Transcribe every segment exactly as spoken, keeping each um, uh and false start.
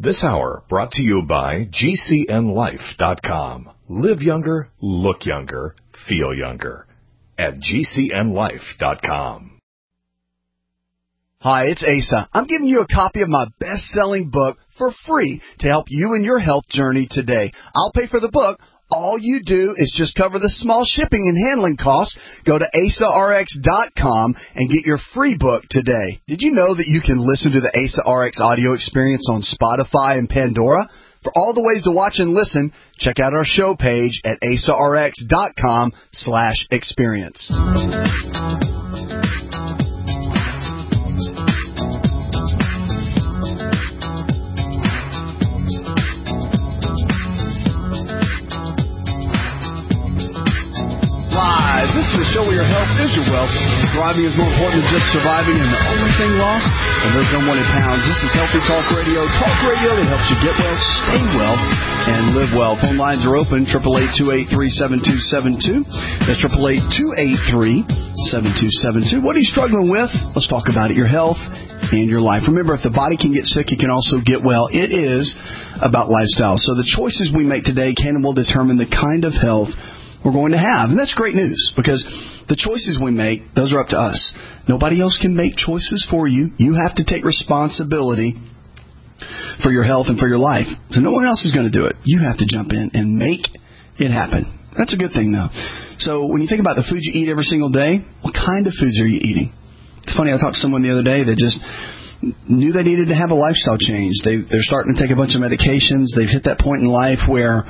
This hour brought to you by G C N life dot com. Live younger, look younger, feel younger at G C N life dot com. Hi, it's Asa. I'm giving you a copy of my best-selling book for free to help you in your health journey today. I'll pay for the book. All you do is just cover the small shipping and handling costs. Go to asa r x dot com and get your free book today. Did you know that you can listen to the Asa R X audio experience on Spotify and Pandora? For all the ways to watch and listen, check out our show page at asa r x dot com slash experience. This is the show where your health is your wealth. Thriving is more important than just surviving, and the only thing lost, and there's no one in pounds. This is Healthy Talk Radio. Talk radio that helps you get well, stay well, and live well. Phone lines are open, eight eight eight, two eight three, seven two seven two. That's eight eight eight, two eight three, seven two seven two. What are you struggling with? Let's talk about it, your health and your life. Remember, if the body can get sick, it can also get well. It is about lifestyle. So the choices we make today can and will determine the kind of health we're going to have. And that's great news, because the choices we make, those are up to us. Nobody else can make choices for you. You have to take responsibility for your health and for your life. So no one else is going to do it. You have to jump in and make it happen. That's a good thing, though. So when you think about the food you eat every single day, what kind of foods are you eating? It's funny, I talked to someone the other day that just knew they needed to have a lifestyle change. They, they're starting to take a bunch of medications. They've hit that point in life where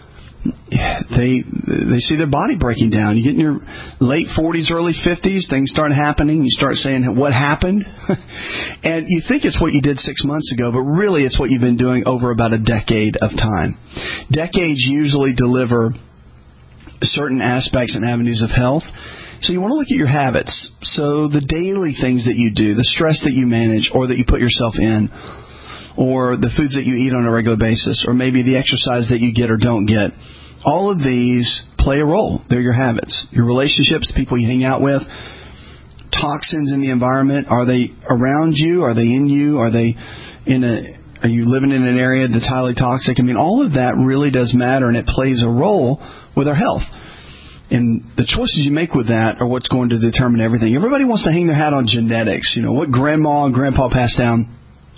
they they see their body breaking down. You get in your late forties, early fifties, things start happening. You start saying, what happened? And you think it's what you did six months ago, but really it's what you've been doing over about a decade of time. Decades usually deliver certain aspects and avenues of health. So you want to look at your habits. So the daily things that you do, the stress that you manage or that you put yourself in, or the foods that you eat on a regular basis, or maybe the exercise that you get or don't get. All of these play a role. They're your habits. Your relationships, people you hang out with, toxins in the environment. Are they around you? Are they in you? Are they in a? Are you living in an area that's highly toxic? I mean, all of that really does matter, and it plays a role with our health. And the choices you make with that are what's going to determine everything. Everybody wants to hang their hat on genetics. You know, what grandma and grandpa passed down.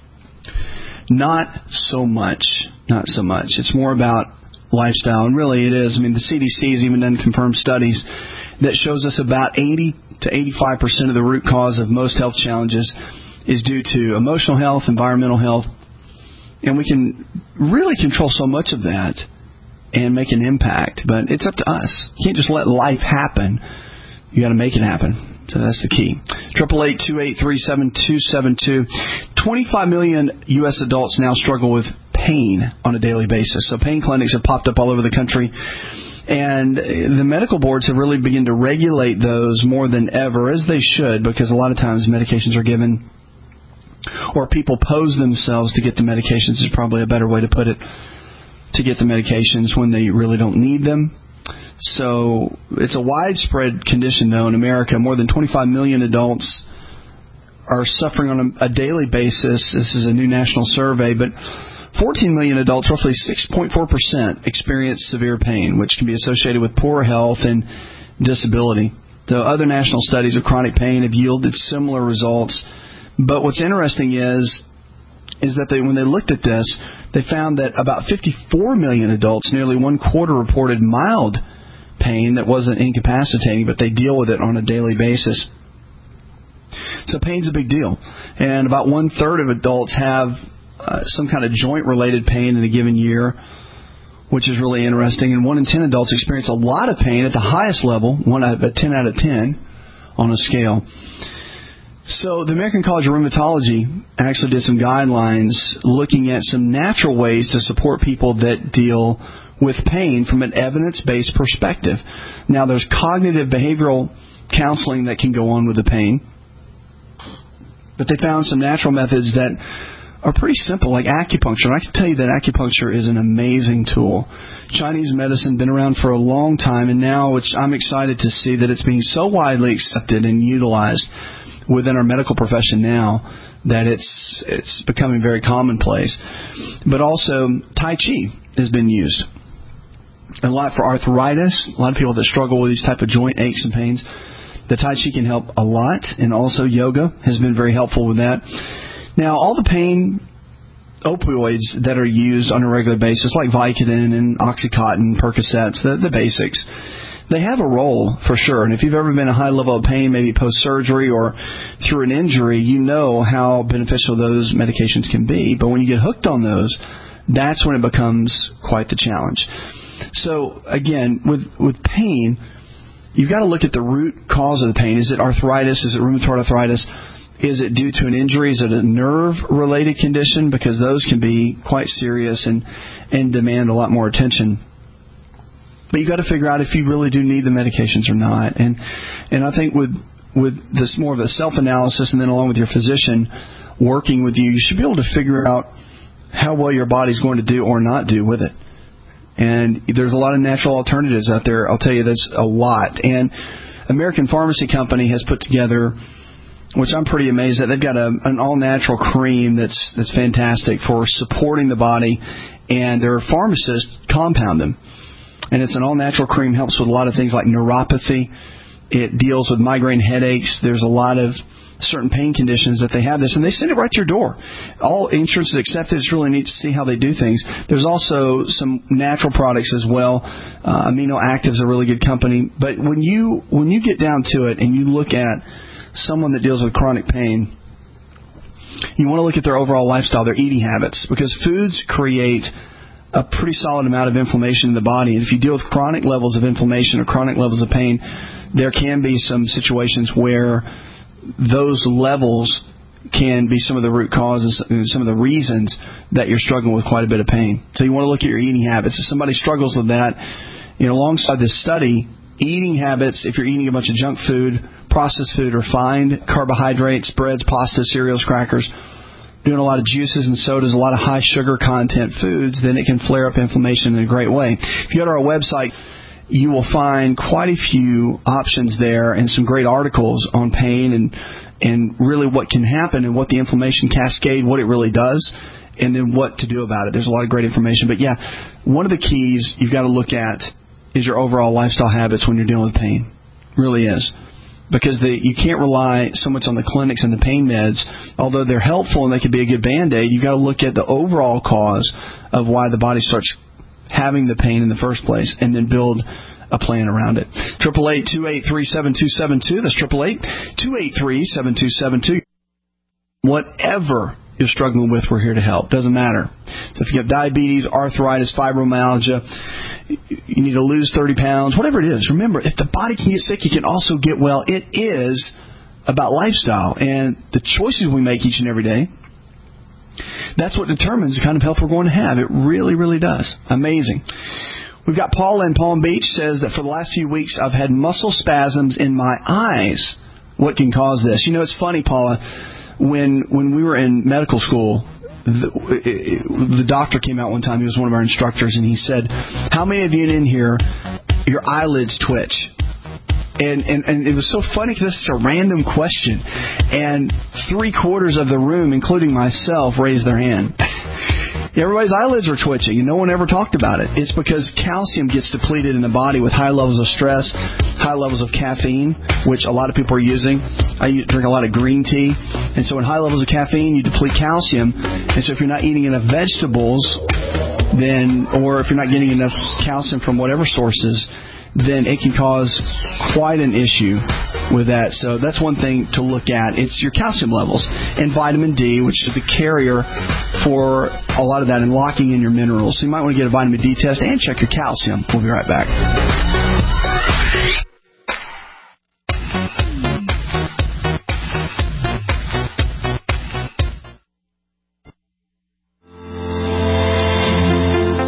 Not so much. Not so much. It's more about lifestyle. And really it is. I mean, the C D C has even done confirmed studies that shows us about eighty to eighty-five percent of the root cause of most health challenges is due to emotional health, environmental health. And we can really control so much of that and make an impact. But it's up to us. You can't just let life happen. You got to make it happen. So that's the key. eight eight eight, two eight three, seven two seven two. twenty-five million U S adults now struggle with pain on a daily basis. So pain clinics have popped up all over the country. And the medical boards have really begun to regulate those more than ever, as they should, because a lot of times medications are given, or people pose themselves to get the medications is probably a better way to put it, to get the medications when they really don't need them. So it's a widespread condition, though, in America. More than twenty-five million adults are suffering on a, a daily basis. This is a new national survey, but fourteen million adults, roughly six point four percent, experience severe pain, which can be associated with poor health and disability. So other national studies of chronic pain have yielded similar results. But what's interesting is, is that they, when they looked at this, they found that about fifty-four million adults, nearly one quarter, reported mild pain that wasn't incapacitating, but they deal with it on a daily basis. So pain's a big deal. And about one-third of adults have uh, some kind of joint-related pain in a given year, which is really interesting. And one in ten adults experience a lot of pain at the highest level, one out of ten out of ten on a scale. So the American College of Rheumatology actually did some guidelines looking at some natural ways to support people that deal with pain from an evidence-based perspective. Now, there's cognitive behavioral counseling that can go on with the pain, but they found some natural methods that are pretty simple, like acupuncture. And I can tell you that acupuncture is an amazing tool. Chinese medicine been around for a long time, and now which I'm excited to see that it's being so widely accepted and utilized within our medical profession now that it's it's becoming very commonplace. But also, Tai Chi has been used a lot for arthritis. A lot of people that struggle with these type of joint aches and pains, the Tai Chi can help a lot, and also yoga has been very helpful with that. Now, all the pain opioids that are used on a regular basis, like Vicodin and Oxycontin, Percocets, the, the basics, they have a role for sure. And if you've ever been in a high level of pain, maybe post-surgery or through an injury, you know how beneficial those medications can be. But when you get hooked on those, that's when it becomes quite the challenge. So, again, with, with pain, you've got to look at the root cause of the pain. Is it arthritis? Is it rheumatoid arthritis? Is it due to an injury? Is it a nerve-related condition? Because those can be quite serious and, and demand a lot more attention. But you've got to figure out if you really do need the medications or not. And and I think with with this more of a self-analysis, and then along with your physician working with you, you should be able to figure out how well your body's going to do or not do with it. And there's a lot of natural alternatives out there. I'll tell you this a lot. And American Pharmacy Company has put together, which I'm pretty amazed at. They've got a, an all-natural cream that's that's fantastic for supporting the body, and their pharmacists compound them. And it's an all-natural cream, helps with a lot of things like neuropathy. It deals with migraine headaches. There's a lot of certain pain conditions that they have this, and they send it right to your door. All insurance is accepted. It's really neat to see how they do things. There's also some natural products as well. Uh, Amino Active's a really good company. But when you when you get down to it and you look at someone that deals with chronic pain, you want to look at their overall lifestyle, their eating habits, because foods create a pretty solid amount of inflammation in the body. And if you deal with chronic levels of inflammation or chronic levels of pain, there can be some situations where those levels can be some of the root causes, some of the reasons that you're struggling with quite a bit of pain. So you want to look at your eating habits. If somebody struggles with that, you know, alongside this study, eating habits, if you're eating a bunch of junk food, processed food, refined carbohydrates, breads, pasta, cereals, crackers, doing a lot of juices and sodas, a lot of high sugar content foods, then it can flare up inflammation in a great way. If you go to our website, you will find quite a few options there and some great articles on pain and and really what can happen and what the inflammation cascade, what it really does, and then what to do about it. There's a lot of great information. But yeah, one of the keys you've got to look at is your overall lifestyle habits when you're dealing with pain. It really is. Because the, you can't rely so much on the clinics and the pain meds. Although they're helpful and they can be a good Band-Aid, you've got to look at the overall cause of why the body starts having the pain in the first place, and then build a plan around it. eight eight eight, two eight three, seven two seven two. That's eight eight eight, two eight three, seven two seven two. Whatever you're struggling with, we're here to help. Doesn't matter. So if you have diabetes, arthritis, fibromyalgia, you need to lose thirty pounds, whatever it is, remember, if the body can get sick, it can also get well. It is about lifestyle and the choices we make each and every day. That's what determines the kind of health we're going to have. It really, really does. Amazing. We've got Paula in Palm Beach, says that for the last few weeks I've had muscle spasms in my eyes. What can cause this? You know, it's funny, Paula, when when we were in medical school, the, the doctor came out one time. He was one of our instructors, and he said, how many of you in here, your eyelids twitch? And, and, and it was so funny because this is a random question. And three quarters of the room, including myself, raised their hand. Everybody's eyelids are twitching, and no one ever talked about it. It's because calcium gets depleted in the body with high levels of stress, high levels of caffeine, which a lot of people are using. I drink a lot of green tea. And so in high levels of caffeine, you deplete calcium. And so if you're not eating enough vegetables, then, or if you're not getting enough calcium from whatever sources, then it can cause quite an issue with that. So that's one thing to look at. It's your calcium levels and vitamin D, which is the carrier for a lot of that and locking in your minerals. So you might want to get a vitamin D test and check your calcium. We'll be right back.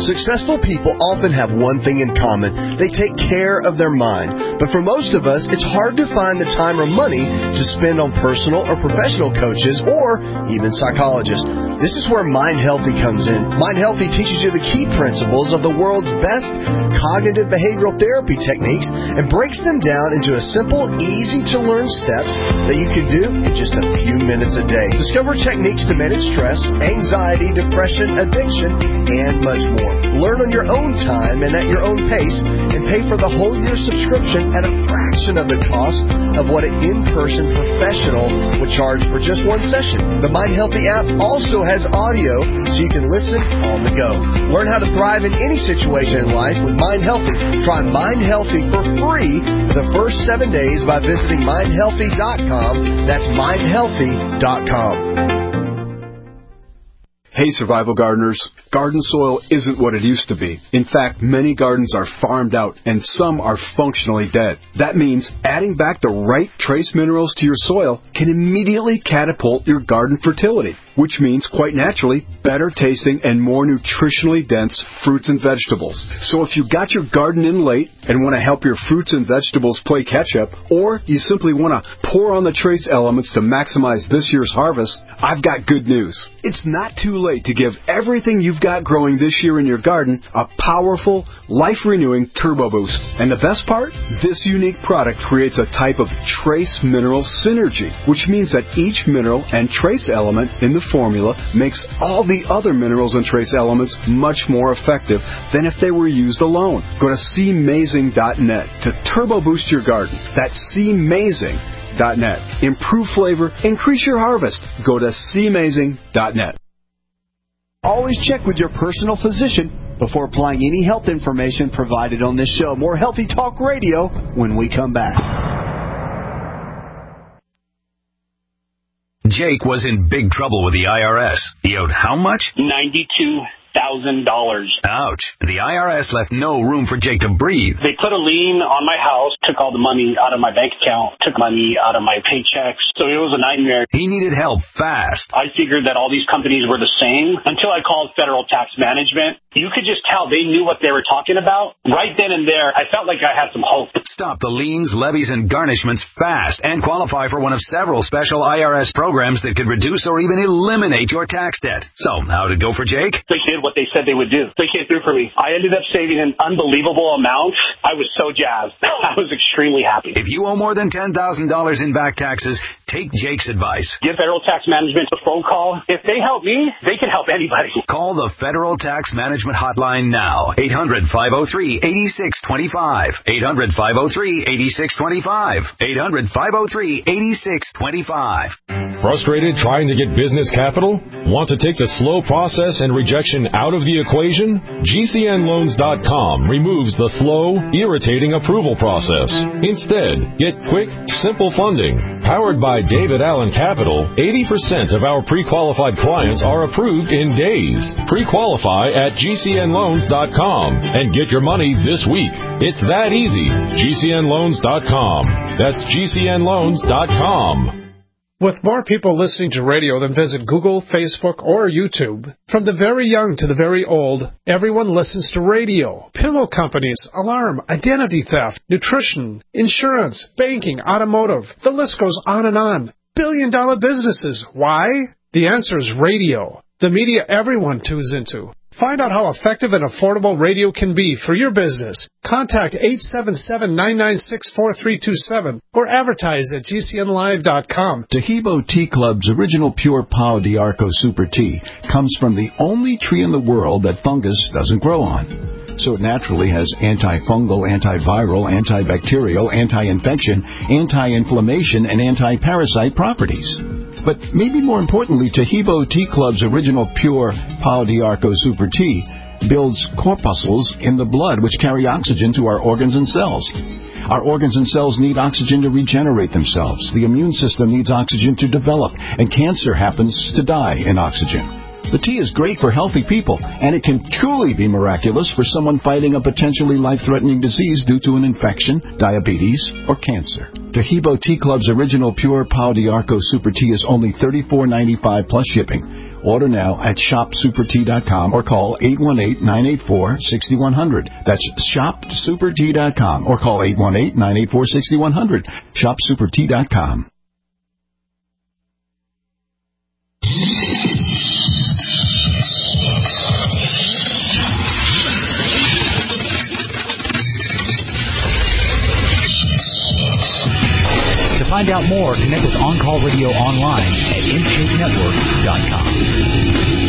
Successful people often have one thing in common. They take care of their mind. But for most of us, it's hard to find the time or money to spend on personal or professional coaches or even psychologists. This is where Mind Healthy comes in. Mind Healthy teaches you the key principles of the world's best cognitive behavioral therapy techniques and breaks them down into a simple, easy-to-learn steps that you can do in just a few minutes a day. Discover techniques to manage stress, anxiety, depression, addiction, and much more. Learn on your own time and at your own pace, and pay for the whole year subscription at a fraction of the cost of what an in-person professional would charge for just one session. The Mind Healthy app also has audio, so you can listen on the go. Learn how to thrive in any situation in life with Mind Healthy. Try Mind Healthy for free for the first seven days by visiting mind healthy dot com. That's mind healthy dot com. Hey, survival gardeners. Garden soil isn't what it used to be. In fact, many gardens are farmed out and some are functionally dead. That means adding back the right trace minerals to your soil can immediately catapult your garden fertility, which means, quite naturally, better tasting and more nutritionally dense fruits and vegetables. So if you got your garden in late and want to help your fruits and vegetables play catch-up, or you simply want to pour on the trace elements to maximize this year's harvest, I've got good news. It's not too late to give everything you've got growing this year in your garden a powerful, life-renewing turbo boost. And the best part? This unique product creates a type of trace mineral synergy, which means that each mineral and trace element in the formula makes all the other minerals and trace elements much more effective than if they were used alone. Go to C mazing dot net to turbo boost your garden. That's C mazing dot net. Improve flavor, increase your harvest. Go to C mazing dot net. Always check with your personal physician before applying any health information provided on this show. More Healthy Talk Radio when we come back. Jake was in big trouble with the I R S. He owed how much? ninety-two thousand dollars. Ouch. The I R S left no room for Jake to breathe. They put a lien on my house, took all the money out of my bank account, took money out of my paychecks. So it was a nightmare. He needed help fast. I figured that all these companies were the same until I called Federal Tax Management. You could just tell they knew what they were talking about. Right then and there, I felt like I had some hope. Stop the liens, levies, and garnishments fast and qualify for one of several special I R S programs that could reduce or even eliminate your tax debt. So, how'd it go for Jake? They did what they said they would do. They came through for me. I ended up saving an unbelievable amount. I was so jazzed. I was extremely happy. If you owe more than ten thousand dollars in back taxes, take Jake's advice. Give Federal Tax Management a phone call. If they help me, they can help anybody. Call the Federal Tax Management Hotline now. eight hundred, five oh three, eight six two five. eight hundred, five oh three, eight six two five. eight hundred, five oh three, eight six two five. Frustrated trying to get business capital? Want to take the slow process and rejection out of the equation? G C N loans dot com removes the slow, irritating approval process. Instead, get quick, simple funding. Powered by David Allen Capital, eighty percent of our pre-qualified clients are approved in days. Pre-qualify at G C N loans dot com and get your money this week. It's that easy. G C N loans dot com. That's G C N loans dot com. With more people listening to radio than visit Google, Facebook, or YouTube, from the very young to the very old, everyone listens to radio. Pillow companies, alarm, identity theft, nutrition, insurance, banking, automotive. The list goes on and on. Billion-dollar businesses. Why? The answer is radio. The media everyone tunes into. Find out how effective and affordable radio can be for your business. Contact eight seven seven, nine nine six, four three two seven or advertise at G C N live dot com. Taheebo Tea Club's original pure Pau d'Arco Super Tea comes from the only tree in the world that fungus doesn't grow on. So it naturally has antifungal, antiviral, antibacterial, anti-infection, anti-inflammation, and anti-parasite properties. But maybe more importantly, Taheebo Tea Club's original pure Pau d'Arco Super Tea builds corpuscles in the blood which carry oxygen to our organs and cells. Our organs and cells need oxygen to regenerate themselves. The immune system needs oxygen to develop, and cancer happens to die in oxygen. The tea is great for healthy people, and it can truly be miraculous for someone fighting a potentially life-threatening disease due to an infection, diabetes, or cancer. Taheebo Tea Club's original pure Pau d'Arco Super Tea is only thirty-four ninety-five plus shipping. Order now at shop super tea dot com or call eight one eight, nine eight four, six one zero zero. That's shop super tea dot com or call eight one eight, nine eight four, six one zero zero. shop super tea dot com. To find out more, connect with On Call Radio online at intake network dot com.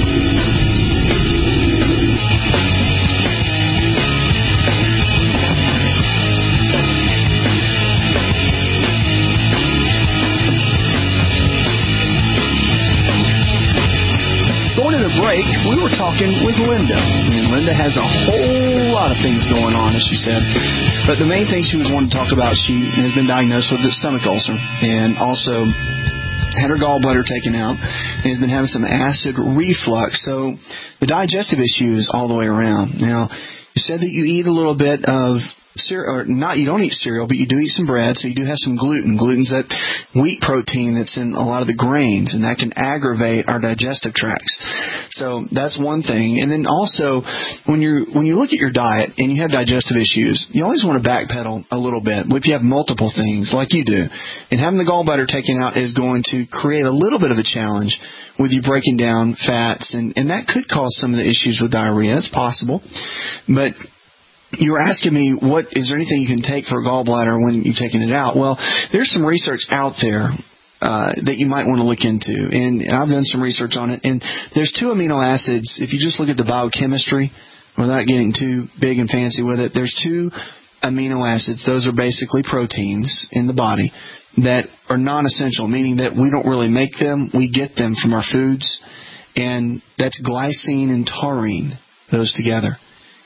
Break, we were talking with Linda. And Linda has a whole lot of things going on, as she said. But the main thing she was wanting to talk about, she has been diagnosed with a stomach ulcer and also had her gallbladder taken out and has been having some acid reflux. So the digestive issues all the way around. Now, you said that you eat a little bit of cereal, or not, you don't eat cereal, but you do eat some bread, so you do have some gluten. Gluten's that wheat protein that's in a lot of the grains, and that can aggravate our digestive tracts. So that's one thing. And then also, when you when you look at your diet and you have digestive issues, you always want to backpedal a little bit. If you have multiple things, like you do, and having the gallbladder taken out is going to create a little bit of a challenge with you breaking down fats, and, and that could cause some of the issues with diarrhea. It's possible. But you were asking me, what is there anything you can take for a gallbladder when you've taken it out? Well, there's some research out there uh, that you might want to look into, and I've done some research on it. And there's two amino acids. If you just look at the biochemistry, without getting too big and fancy with it, there's two amino acids. Those are basically proteins in the body that are non-essential, meaning that we don't really make them. We get them from our foods, and that's glycine and taurine, those together.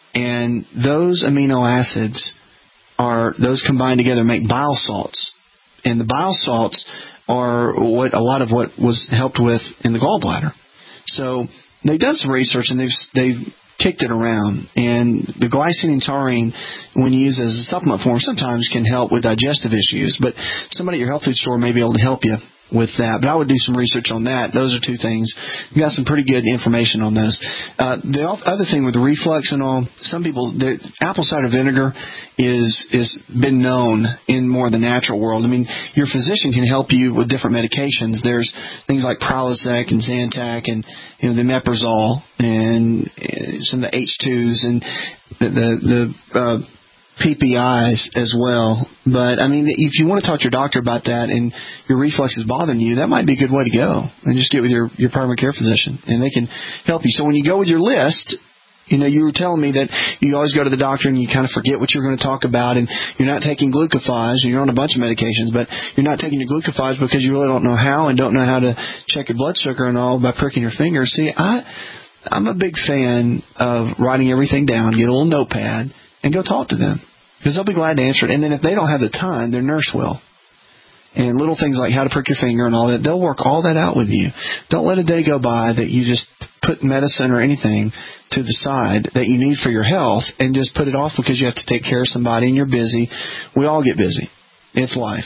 And those amino acids are, those combined together make bile salts. And the bile salts are what a lot of what was helped with in the gallbladder. So they've done some research and they've they've kicked it around. And the glycine and taurine, when used as a supplement form, sometimes can help with digestive issues. But somebody at your health food store may be able to help you with that. But I would do some research on that. Those are two things. You got some pretty good information on those. Uh, the other thing with the reflux and all, some people, apple cider vinegar is is been known in more the natural world. I mean, your physician can help you with different medications. There's things like Prilosec and Zantac and, you know, the Meprazole and some of the H twos and the the, the uh, P P Is as well. But, I mean, if you want to talk to your doctor about that and your reflux is bothering you, that might be a good way to go. And just get with your, your primary care physician, and they can help you. So when you go with your list, you know, you were telling me that you always go to the doctor and you kind of forget what you're going to talk about, and you're not taking glucophage, and you're on a bunch of medications, but you're not taking your glucophage because you really don't know how and don't know how to check your blood sugar and all by pricking your finger. See, I, I'm a big fan of writing everything down, get a little notepad, and go talk to them, because they'll be glad to answer it. And then if they don't have the time, their nurse will. And little things like how to prick your finger and all that, they'll work all that out with you. Don't let a day go by that you just put medicine or anything to the side that you need for your health and just put it off because you have to take care of somebody and you're busy. We all get busy. It's life.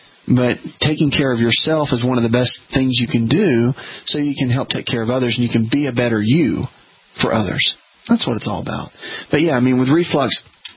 But taking care of yourself is one of the best things you can do so you can help take care of others and you can be a better you for others. That's what it's all about. But yeah, I mean, with reflux,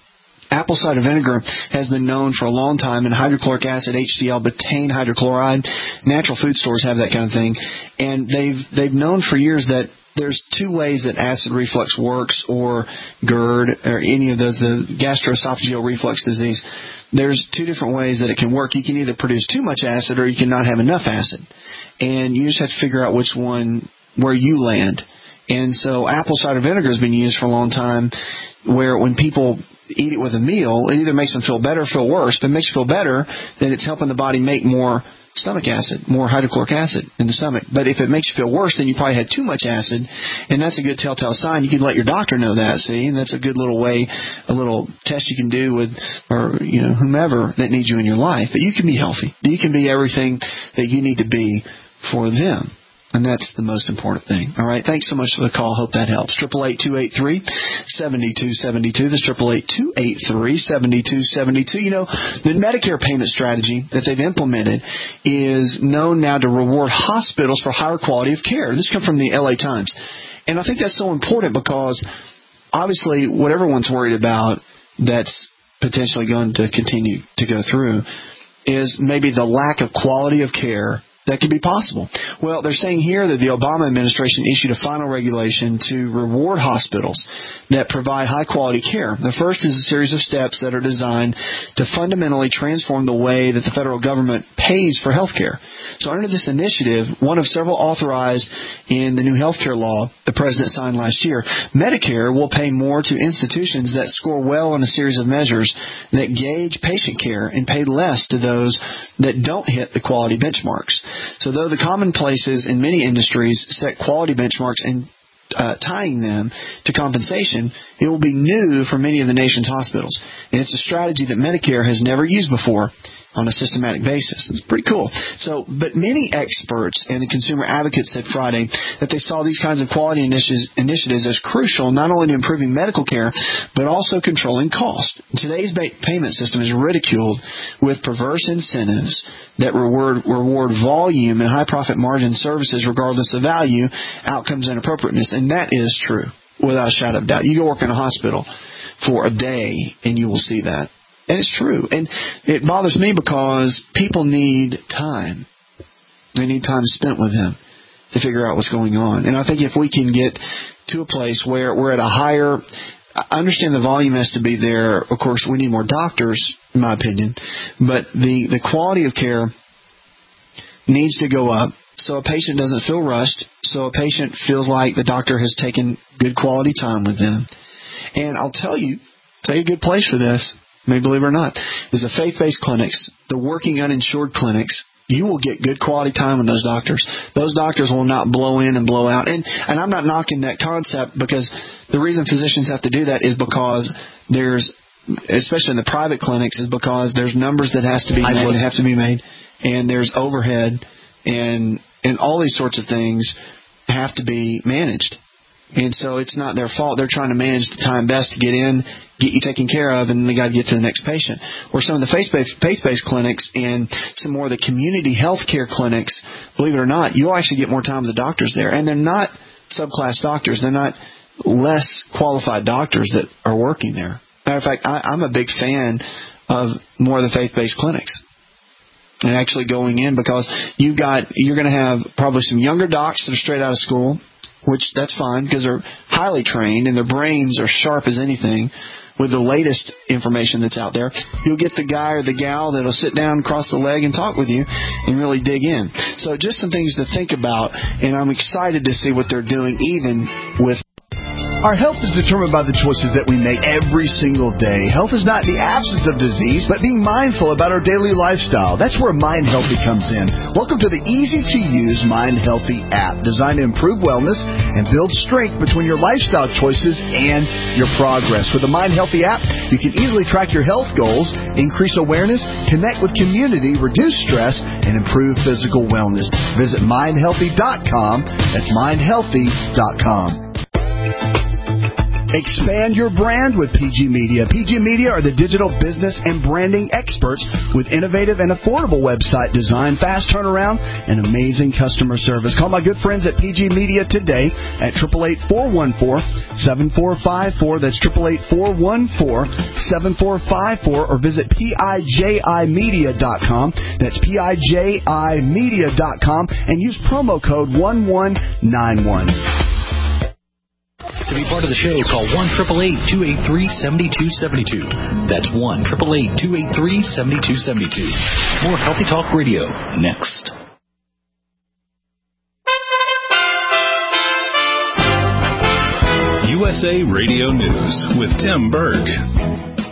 apple cider vinegar has been known for a long time, and hydrochloric acid, H C L, betaine hydrochloride. Natural food stores have that kind of thing. And they've they've known for years that there's two ways that acid reflux works, or GERD, or any of those, the gastroesophageal reflux disease. There's two different ways that it can work. You can either produce too much acid or you can not have enough acid. And you just have to figure out which one, where you land. And so apple cider vinegar has been used for a long time, where when people eat it with a meal, it either makes them feel better or feel worse. If it makes you feel better, then it's helping the body make more stomach acid, more hydrochloric acid in the stomach. But if it makes you feel worse, then you probably had too much acid, and that's a good telltale sign. You can let your doctor know that, see, and that's a good little way, a little test you can do with, or, you know, whomever that needs you in your life. But you can be healthy. You can be everything that you need to be for them. And that's the most important thing. All right. Thanks so much for the call. Hope that helps. Triple eight two eight three seven two seven two. That's triple eight two eight three seven two seven two. You know, the Medicare payment strategy that they've implemented is known now to reward hospitals for higher quality of care. This comes from the L A Times. And I think that's so important because obviously what everyone's worried about that's potentially going to continue to go through is maybe the lack of quality of care that could be possible. Well, they're saying here that the Obama administration issued a final regulation to reward hospitals that provide high-quality care. The first is a series of steps that are designed to fundamentally transform the way that the federal government pays for health care. So under this initiative, one of several authorized in the new health care law the president signed last year, Medicare will pay more to institutions that score well on a series of measures that gauge patient care and pay less to those that don't hit the quality benchmarks. So though the commonplaces in many industries set quality benchmarks and uh, tying them to compensation, it will be new for many of the nation's hospitals. And it's a strategy that Medicare has never used before on a systematic basis. It's pretty cool. So, but many experts and the consumer advocates said Friday that they saw these kinds of quality initiatives, initiatives as crucial not only to improving medical care, but also controlling cost. Today's payment system is ridiculed with perverse incentives that reward, reward volume and high profit margin services regardless of value, outcomes, and appropriateness. And that is true, without a shadow of doubt. You go work in a hospital for a day and you will see that. And it's true. And it bothers me because people need time. They need time spent with them to figure out what's going on. And I think if we can get to a place where we're at a higher... I understand the volume has to be there. Of course, we need more doctors, in my opinion. But the, the quality of care needs to go up so a patient doesn't feel rushed, so a patient feels like the doctor has taken good quality time with them. And I'll tell you, tell you a good place for this, maybe believe it or not, is the faith-based clinics, the working uninsured clinics. You will get good quality time with those doctors. Those doctors will not blow in and blow out. And and I'm not knocking that concept because the reason physicians have to do that is because there's, especially in the private clinics, is because there's numbers that has to be made, that have to be made, and there's overhead, and and all these sorts of things have to be managed. And so it's not their fault. They're trying to manage the time best to get in, get you taken care of, and then they got to get to the next patient. Or some of the faith-based, faith-based clinics and some more of the community health care clinics, believe it or not, you'll actually get more time with the doctors there. And they're not subclass doctors. They're not less qualified doctors that are working there. Matter of fact, I, I'm a big fan of more of the faith-based clinics. And actually going in because you've got, you're going to have probably some younger docs that are straight out of school, which that's fine because they're highly trained and their brains are sharp as anything with the latest information that's out there. You'll get the guy or the gal that'll sit down, cross the leg, and talk with you and really dig in. So just some things to think about, and I'm excited to see what they're doing even with... Our health is determined by the choices that we make every single day. Health is not the absence of disease, but being mindful about our daily lifestyle. That's where Mind Healthy comes in. Welcome to the easy-to-use Mind Healthy app, designed to improve wellness and build strength between your lifestyle choices and your progress. With the Mind Healthy app, you can easily track your health goals, increase awareness, connect with community, reduce stress, and improve physical wellness. Visit mind healthy dot com. That's mind healthy dot com. Expand your brand with P G Media. P G Media are the digital business and branding experts with innovative and affordable website design, fast turnaround, and amazing customer service. Call my good friends at P G Media today at eight eight eight, four one four, seven four five four. That's eight eight eight, four one four, seven four five four. Or visit P I J I media dot com. That's P I J I media dot com and use promo code one one nine one. To be part of the show, call one eight eight eight, two eight three, seven two seven two. That's one eight eight eight, two eight three, seven two seven two. More Healthy Talk Radio next. U S A Radio News with Tim Berg.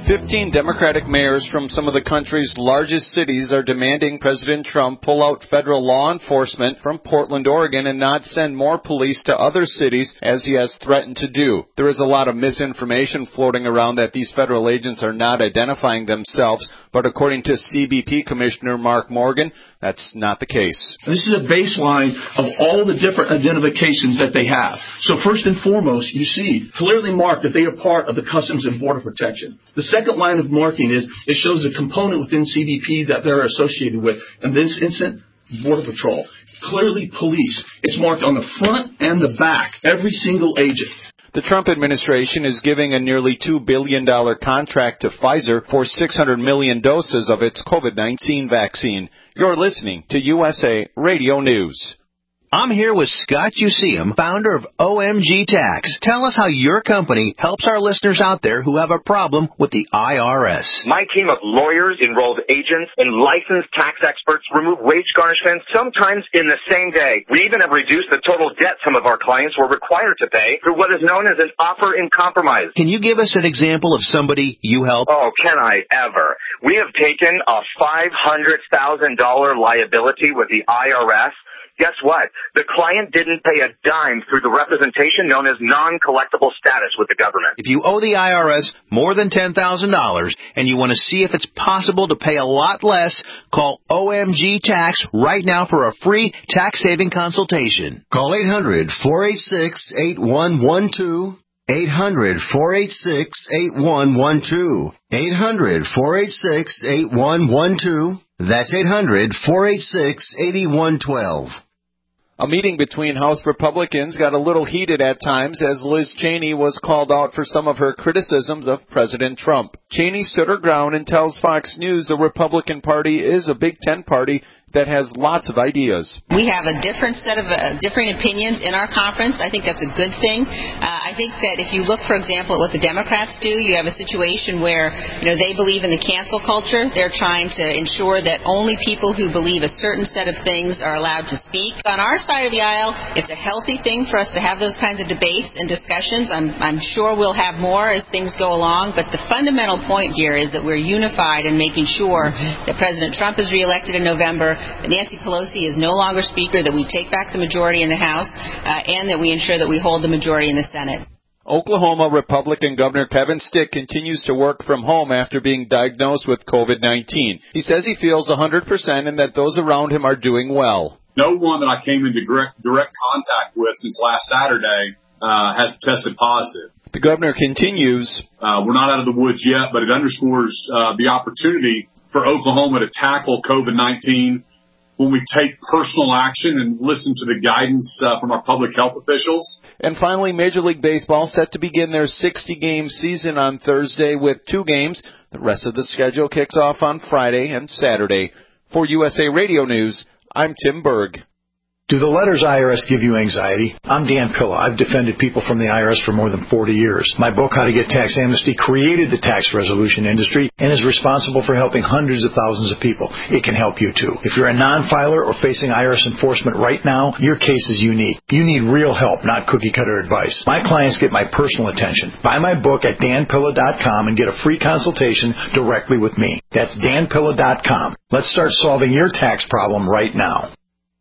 Fifteen Democratic mayors from some of the country's largest cities are demanding President Trump pull out federal law enforcement from Portland, Oregon, and not send more police to other cities as he has threatened to do. There is a lot of misinformation floating around that these federal agents are not identifying themselves, but according to C B P Commissioner Mark Morgan, that's not the case. This is a baseline of all the different identifications that they have. So first and foremost, you see clearly marked that they are part of the Customs and Border Protection. The second line of marking is it shows a component within C B P that they're associated with. In this instance, Border Patrol. Clearly police. It's marked on the front and the back, every single agent. The Trump administration is giving a nearly two billion dollars contract to Pfizer for six hundred million doses of its COVID nineteen vaccine. You're listening to U S A Radio News. I'm here with Scott Useum, founder of O M G Tax. Tell us how your company helps our listeners out there who have a problem with the I R S. My team of lawyers, enrolled agents, and licensed tax experts remove wage garnishments sometimes in the same day. We even have reduced the total debt some of our clients were required to pay through what is known as an offer in compromise. Can you give us an example of somebody you help? Oh, can I ever? We have taken a five hundred thousand dollars liability with the I R S. Guess what? The client didn't pay a dime through the representation known as non-collectible status with the government. If you owe the I R S more than ten thousand dollars and you want to see if it's possible to pay a lot less, call O M G Tax right now for a free tax-saving consultation. Call eight hundred, four eight six, eight one one two. eight hundred, four eight six, eight one one two. eight hundred, four eight six, eight one one two. That's eight hundred, four eight six, eight one one two. A meeting between House Republicans got a little heated at times as Liz Cheney was called out for some of her criticisms of President Trump. Cheney stood her ground and tells Fox News the Republican Party is a Big Ten party that has lots of ideas. We have a different set of uh, differing opinions in our conference. I think that's a good thing. Uh, I think that if you look, for example, at what the Democrats do, you have a situation where, you know, they believe in the cancel culture. They're trying to ensure that only people who believe a certain set of things are allowed to speak. On our side of the aisle, it's a healthy thing for us to have those kinds of debates and discussions. I'm, I'm sure we'll have more as things go along, but the fundamental point here is that we're unified in making sure that President Trump is reelected in November, that Nancy Pelosi is no longer Speaker, that we take back the majority in the House, uh, and that we ensure that we hold the majority in the Senate. Oklahoma Republican Governor Kevin Stitt continues to work from home after being diagnosed with COVID nineteen. He says he feels one hundred percent and that those around him are doing well. No one that I came into direct, direct contact with since last Saturday uh, has tested positive. The governor continues. Uh, we're not out of the woods yet, but it underscores uh, the opportunity for Oklahoma to tackle COVID nineteen when we take personal action and listen to the guidance uh, from our public health officials. And finally, Major League Baseball set to begin their sixty-game season on Thursday with two games. The rest of the schedule kicks off on Friday and Saturday. For U S A Radio News, I'm Tim Berg. Do the letters I R S give you anxiety? I'm Dan Pilla. I've defended people from the I R S for more than forty years. My book, How to Get Tax Amnesty, created the tax resolution industry and is responsible for helping hundreds of thousands of people. It can help you, too. If you're a non-filer or facing I R S enforcement right now, your case is unique. You need real help, not cookie-cutter advice. My clients get my personal attention. Buy my book at dan pilla dot com and get a free consultation directly with me. That's dan pilla dot com. Let's start solving your tax problem right now.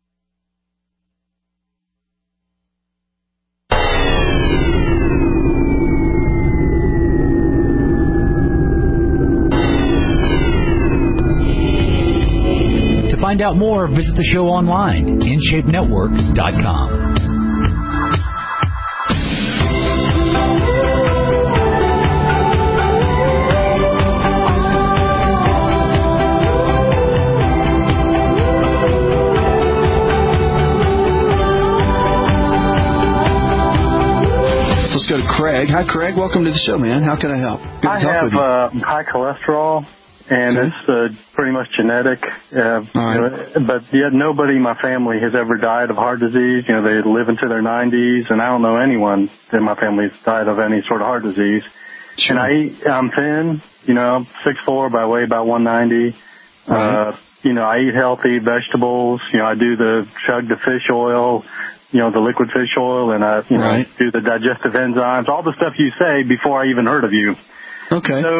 To find out more, visit the show online, in shape network dot com. Let's go to Craig. Hi, Craig. Welcome to the show, man. How can I help? Good I to talk have with you. uh, high cholesterol, and Okay. it's uh, pretty much genetic. Uh, right. you know, but yet nobody in my family has ever died of heart disease. You know, they live into their nineties, and I don't know anyone in my family that's died of any sort of heart disease. Sure. And I eat, I'm thin, you know, six foot four, but I weigh about one ninety. Right. Uh, you know, I eat healthy vegetables. You know, I do the chug the fish oil, you know, the liquid fish oil, and I, you know, Right. do the digestive enzymes, all the stuff you say before I even heard of you. Okay. So,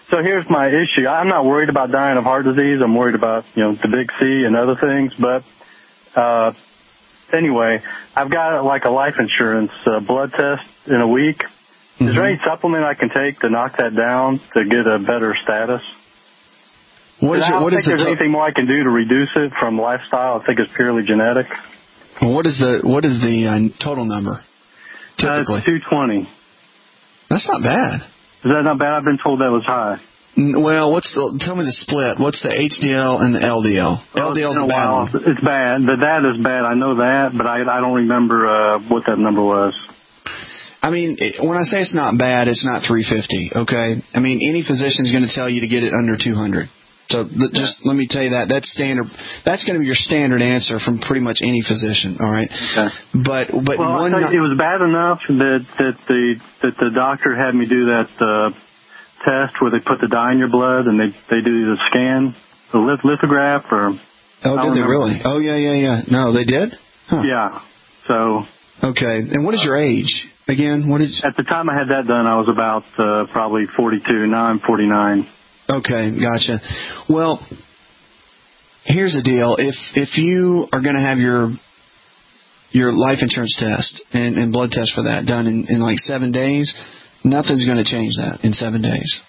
So here's my issue. I'm not worried about dying of heart disease. I'm worried about, you know, the big C and other things. But uh, anyway, I've got like a life insurance uh, blood test in a week. Mm-hmm. Is there any supplement I can take to knock that down to get a better status? What is I it? don't What think is the there's t- anything more I can do to reduce it from lifestyle. I think it's purely genetic. What is the what is the uh, total number? Typically, uh, two twenty. That's not bad. Is that not bad? I've been told that was high. Well, what's the, tell me the split. What's the H D L and the L D L? Well, L D L is a bad while. one. It's bad. The that is bad. I know that, but I I don't remember uh, what that number was. I mean, when I say it's not bad, it's not three fifty, okay? I mean, any physician is going to tell you to get it under two hundred. So th- just let me tell you that. That's standard. That's going to be your standard answer from pretty much any physician, all right? Okay. But but well, one I tell you, it was bad enough that that the that the doctor had me do that uh, test where they put the dye in your blood and they they do the scan, the lith- lithograph, or oh, did they really? Oh, yeah, yeah, yeah. No, they did? Huh. Yeah. So. Okay. And what is your age again? What is? At the time I had that done, I was about uh, probably forty-two. Now I'm forty-nine. Okay, gotcha. Well, here's the deal. If if you are going to have your your life insurance test and, and blood test for that done in, in like seven days, nothing's going to change that in seven days.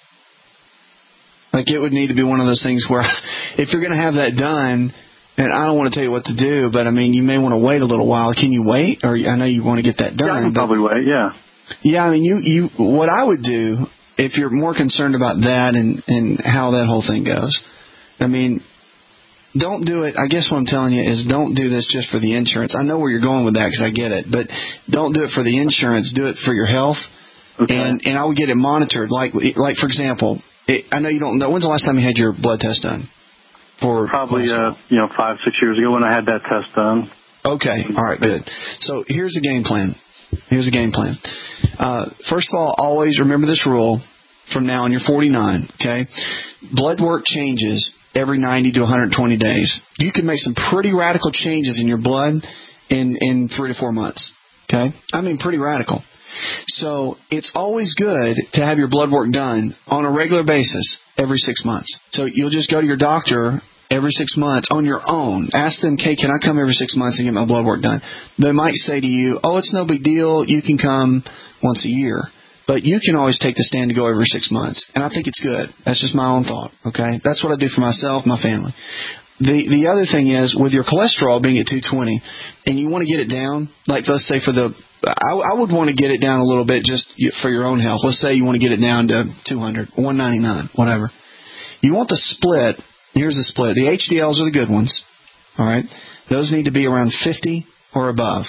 Like it would need to be one of those things where if you're going to have that done, and I don't want to tell you what to do, but I mean, you may want to wait a little while. Can you wait? Or I know you want to get that done. Yeah, I can probably wait, yeah. Yeah, I mean, you, you what I would do, if you're more concerned about that and, and how that whole thing goes, I mean, don't do it. I guess what I'm telling you is don't do this just for the insurance. I know where you're going with that because I get it, but don't do it for the insurance. Do it for your health. Okay. And and I would get it monitored. Like, like for example, it, I know you don't know. When's the last time you had your blood test done? For Probably, uh, you know, five, six years ago when I had that test done. Okay. All right, good. So here's the game plan. Here's the game plan. Uh, first of all, always remember this rule from now on. You're forty-nine, okay? Blood work changes every ninety to one hundred twenty days. You can make some pretty radical changes in your blood in, in three to four months, okay? I mean, pretty radical. So it's always good to have your blood work done on a regular basis every six months. So you'll just go to your doctor every six months on your own. Ask them, okay, can I come every six months and get my blood work done? They might say to you, oh, it's no big deal. You can come once a year. But you can always take the stand to go every six months. And I think it's good. That's just my own thought, okay? That's what I do for myself, my family. The the other thing is, with your cholesterol being at two twenty, and you want to get it down, like let's say for the, I, I would want to get it down a little bit just for your own health. Let's say you want to get it down to two hundred, one ninety-nine, whatever. You want the split. Here's the split. The H D Ls are the good ones, all right? Those need to be around fifty or above.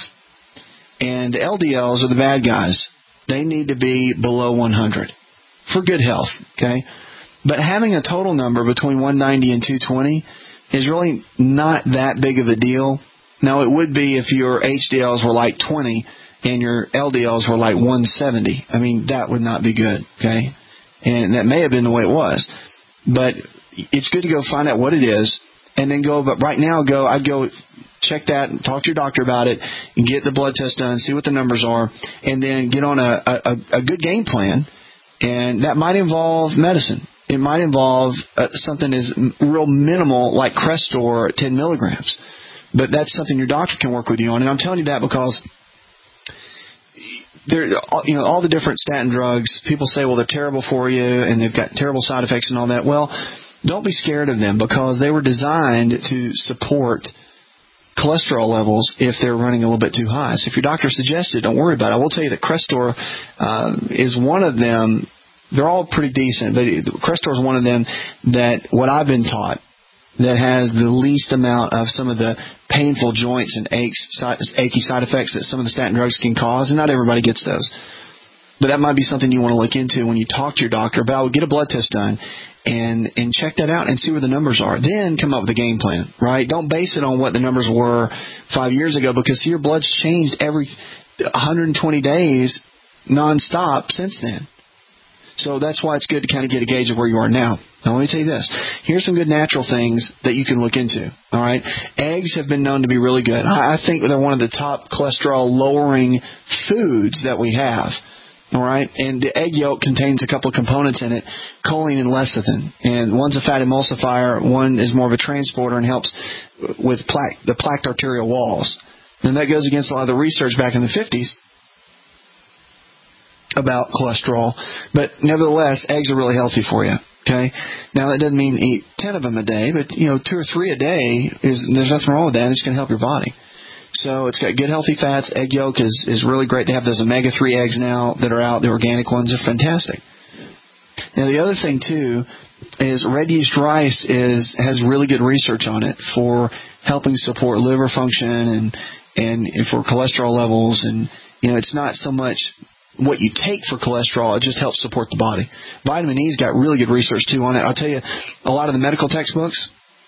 And L D Ls are the bad guys. They need to be below one hundred for good health, okay? But having a total number between one ninety and two twenty is really not that big of a deal. Now, it would be if your H D Ls were like twenty and your L D Ls were like one seventy. I mean, that would not be good, okay? And that may have been the way it was. But it's good to go find out what it is and then go, but right now, go, I'd go check that and talk to your doctor about it and get the blood test done, see what the numbers are, and then get on a, a, a good game plan. And that might involve medicine. It might involve uh, something as real minimal like Crestor at ten milligrams. But that's something your doctor can work with you on. And I'm telling you that because there, you know, all the different statin drugs, people say, well, they're terrible for you and they've got terrible side effects and all that. Well, don't be scared of them because they were designed to support cholesterol levels if they're running a little bit too high. So if your doctor suggests it, don't worry about it. I will tell you that Crestor uh, is one of them. They're all pretty decent, but Crestor is one of them that what I've been taught that has the least amount of some of the painful joints and aches, achy side effects that some of the statin drugs can cause, and not everybody gets those. But that might be something you want to look into when you talk to your doctor. But I would get a blood test done and and check that out and see where the numbers are. Then come up with a game plan, right? Don't base it on what the numbers were five years ago because your blood's changed every one hundred twenty days nonstop since then. So that's why it's good to kind of get a gauge of where you are now. Now, let me tell you this. Here's some good natural things that you can look into, all right? Eggs have been known to be really good. I think they're one of the top cholesterol-lowering foods that we have. All right, and the egg yolk contains a couple of components in it, choline and lecithin. And one's a fat emulsifier, one is more of a transporter and helps with plaque, the plaqued arterial walls. And that goes against a lot of the research back in the fifties about cholesterol. But nevertheless, eggs are really healthy for you. Okay. Now that doesn't mean eat ten of them a day, but you know, two or three a day is there's nothing wrong with that. It's going to help your body. So it's got good healthy fats. Egg yolk is, is really great. They have those omega three eggs now that are out. The organic ones are fantastic. Now the other thing too is red yeast rice is has really good research on it for helping support liver function and and for cholesterol levels. And you know, it's not so much what you take for cholesterol, it just helps support the body. Vitamin E's got really good research too on it. I'll tell you, a lot of the medical textbooks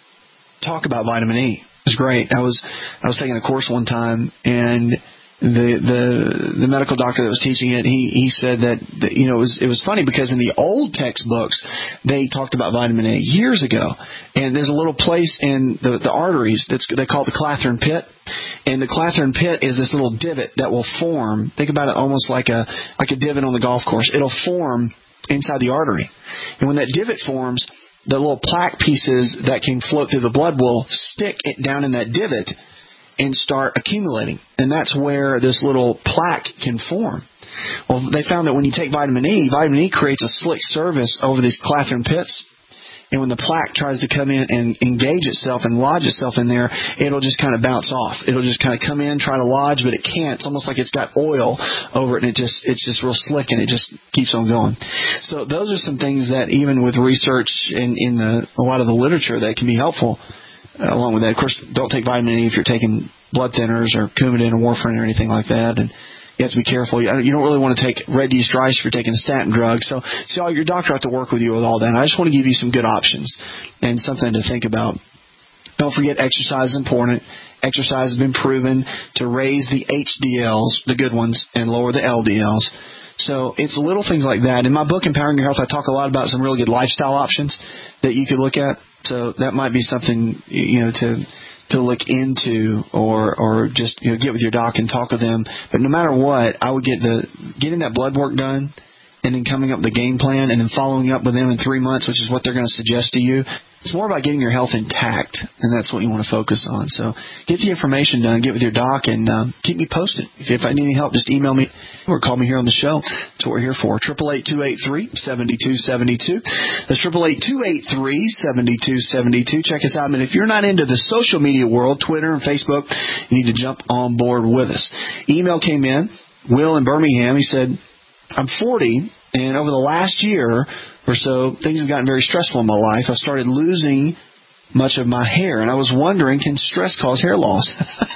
talk about vitamin E. It's great. I was I was taking a course one time, and the the the medical doctor that was teaching it, he he said that, that you know it was it was funny because in the old textbooks they talked about vitamin A years ago, and there's a little place in the the arteries that's they call it the Clathrin pit, and the Clathrin pit is this little divot that will form. Think about it almost like a like a divot on the golf course. It'll form inside the artery, and when that divot forms, the little plaque pieces that can float through the blood will stick it down in that divot and start accumulating. And that's where this little plaque can form. Well, they found that when you take vitamin E, vitamin E creates a slick surface over these Clathrin pits. And when the plaque tries to come in and engage itself and lodge itself in there, it'll just kind of bounce off. It'll just kind of come in, try to lodge, but it can't. It's almost like it's got oil over it, and it just it's just real slick, and it just keeps on going. So those are some things that even with research in, in the, a lot of the literature that can be helpful uh, along with that. Of course, don't take vitamin E if you're taking blood thinners or Coumadin or warfarin or anything like that. And you have to be careful. You don't really want to take red yeast rice if you're taking a statin drug. So, so your doctor has to work with you with all that. And I just want to give you some good options and something to think about. Don't forget, exercise is important. Exercise has been proven to raise the H D Ls, the good ones, and lower the L D Ls. So it's little things like that. In my book, Empowering Your Health, I talk a lot about some really good lifestyle options that you could look at. So that might be something, you know, to to look into, or or just you know get with your doc and talk with them. But no matter what, I would get the getting that blood work done, and then coming up with a game plan, and then following up with them in three months, which is what they're going to suggest to you. It's more about getting your health intact, and that's what you want to focus on. So get the information done, get with your doc, and um, keep me posted. If, if I need any help, just email me or call me here on the show. That's what we're here for. eight eight eight, two eight three, seven two seven two. That's eight eight eight, two eight three, seven two seven two. Check us out. And if you're not into the social media world, Twitter and Facebook, you need to jump on board with us. Email came in. Will in Birmingham, he said, I'm forty, and over the last year or so, things have gotten very stressful in my life. I started losing much of my hair, and I was wondering, can stress cause hair loss?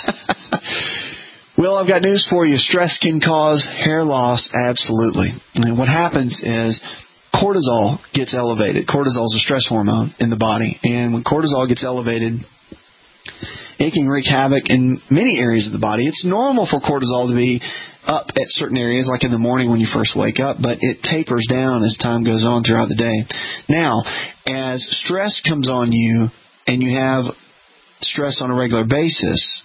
Well, I've got news for you. Stress can cause hair loss, absolutely. And what happens is cortisol gets elevated. Cortisol is a stress hormone in the body, and when cortisol gets elevated, it can wreak havoc in many areas of the body. It's normal for cortisol to be up at certain areas, like in the morning when you first wake up, but it tapers down as time goes on throughout the day. Now, as stress comes on you and you have stress on a regular basis,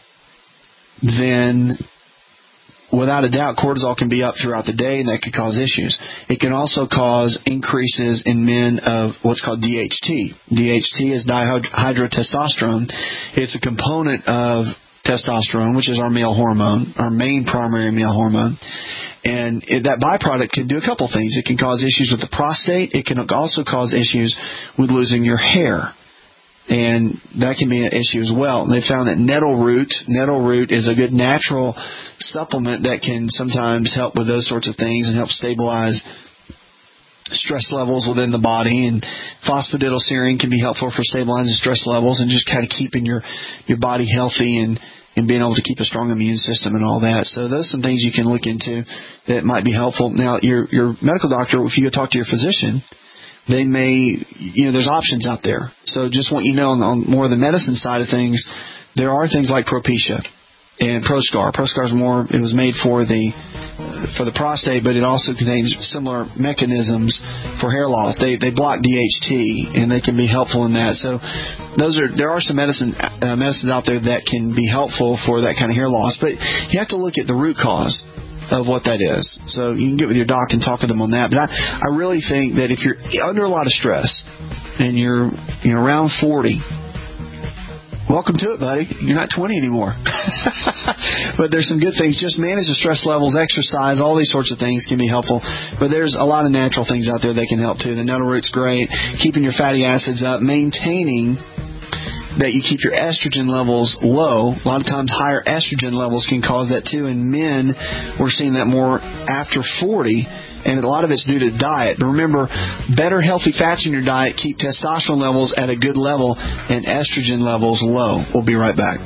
then without a doubt, cortisol can be up throughout the day, and that could cause issues. It can also cause increases in men of what's called D H T. D H T is dihydrotestosterone. It's a component of testosterone, which is our male hormone, our main primary male hormone. And it, that byproduct can do a couple things. It can cause issues with the prostate. It can also cause issues with losing your hair. And that can be an issue as well. They found that nettle root, nettle root is a good natural supplement that can sometimes help with those sorts of things and help stabilize stress levels within the body. And phosphatidylserine can be helpful for stabilizing stress levels and just kind of keeping your, your body healthy and, and being able to keep a strong immune system and all that. So those are some things you can look into that might be helpful. Now, your, your medical doctor, if you go talk to your physician, they may, you know, there's options out there. So just want you to know on, on more of the medicine side of things, there are things like Propecia and Proscar. Proscar is more, it was made for the for the prostate, but it also contains similar mechanisms for hair loss. They they block D H T, and they can be helpful in that. So those are there are some medicine uh, medicines out there that can be helpful for that kind of hair loss. But you have to look at the root cause of what that is. So you can get with your doc and talk to them on that. But I, I really think that if you're under a lot of stress and you're you know around forty, welcome to it, buddy. You're not twenty anymore. But there's some good things. Just manage the stress levels, exercise, all these sorts of things can be helpful. But there's a lot of natural things out there that can help too. The nettle root's great. Keeping your fatty acids up, maintaining that you keep your estrogen levels low. A lot of times higher estrogen levels can cause that too. In men, we're seeing that more after forty, and a lot of it's due to diet. But remember, better healthy fats in your diet keep testosterone levels at a good level and estrogen levels low. We'll be right back.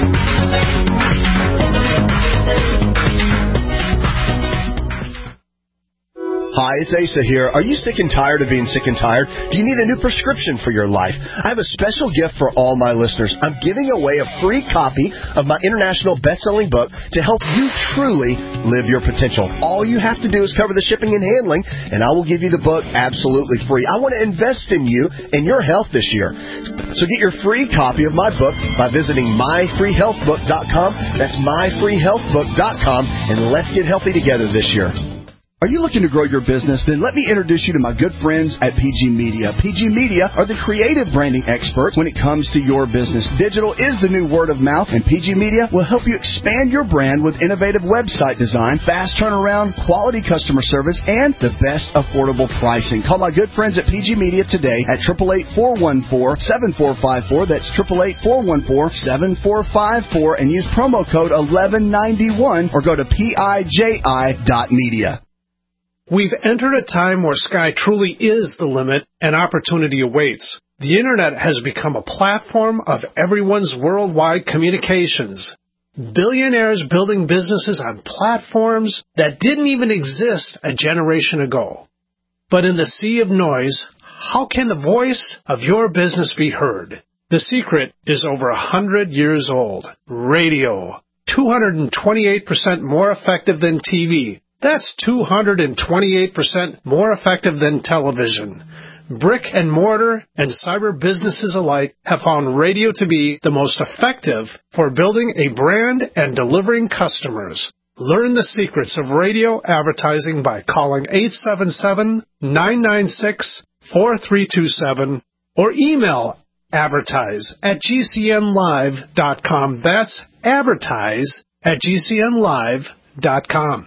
Hi, it's Asa here. Are you sick and tired of being sick and tired? Do you need a new prescription for your life? I have a special gift for all my listeners. I'm giving away a free copy of my international best-selling book to help you truly live your potential. All you have to do is cover the shipping and handling, and I will give you the book absolutely free. I want to invest in you and your health this year. So get your free copy of my book by visiting my free health book dot com. That's my free health book dot com, and let's get healthy together this year. Are you looking to grow your business? Then let me introduce you to my good friends at P G Media. P G Media are the creative branding experts when it comes to your business. Digital is the new word of mouth, and P G Media will help you expand your brand with innovative website design, fast turnaround, quality customer service, and the best affordable pricing. Call my good friends at P G Media today at eight eight eight, four one four, seven four five four. That's eight eight eight, four one four, seven four five four, and use promo code eleven ninety-one or go to P I J I dot media. We've entered a time where sky truly is the limit and opportunity awaits. The Internet has become a platform of everyone's worldwide communications. Billionaires building businesses on platforms that didn't even exist a generation ago. But in the sea of noise, how can the voice of your business be heard? The secret is over a hundred years old. Radio. two hundred twenty-eight percent more effective than T V. That's two hundred twenty-eight percent more effective than television. Brick and mortar and cyber businesses alike have found radio to be the most effective for building a brand and delivering customers. Learn the secrets of radio advertising by calling eight seven seven, nine nine six, four three two seven or email advertise at G C N live dot com. That's advertise at G C N live dot com.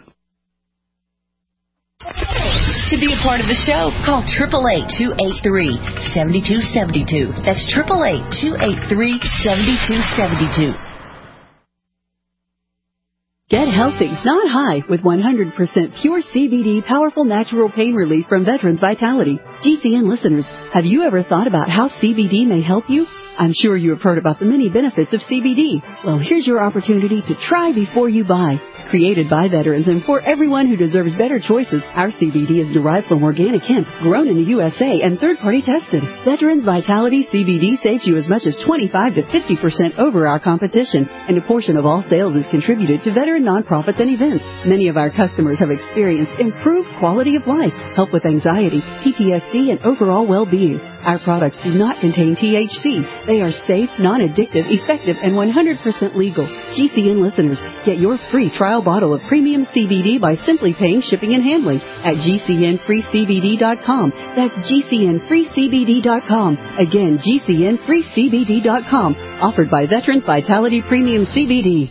To be a part of the show, call eight eight eight, two eight three, seven two seven two. That's eight eight eight, two eight three, seven two seven two. Get healthy, not high, with one hundred percent pure C B D powerful natural pain relief from Veterans Vitality. G C N listeners, have you ever thought about how C B D may help you? I'm sure you have heard about the many benefits of C B D. Well, here's your opportunity to try before you buy. Created by veterans and for everyone who deserves better choices, our C B D is derived from organic hemp, grown in the U S A and third-party tested. Veterans Vitality C B D saves you as much as twenty-five to fifty percent over our competition, and a portion of all sales is contributed to veteran nonprofits and events. Many of our customers have experienced improved quality of life, help with anxiety, P T S D, and overall well-being. Our products do not contain T H C. They are safe, non-addictive, effective, and one hundred percent legal. G C N listeners, get your free trial bottle of premium C B D by simply paying shipping and handling at G C N free C B D dot com. That's G C N free C B D dot com. Again, G C N free C B D dot com. Offered by Veterans Vitality Premium C B D.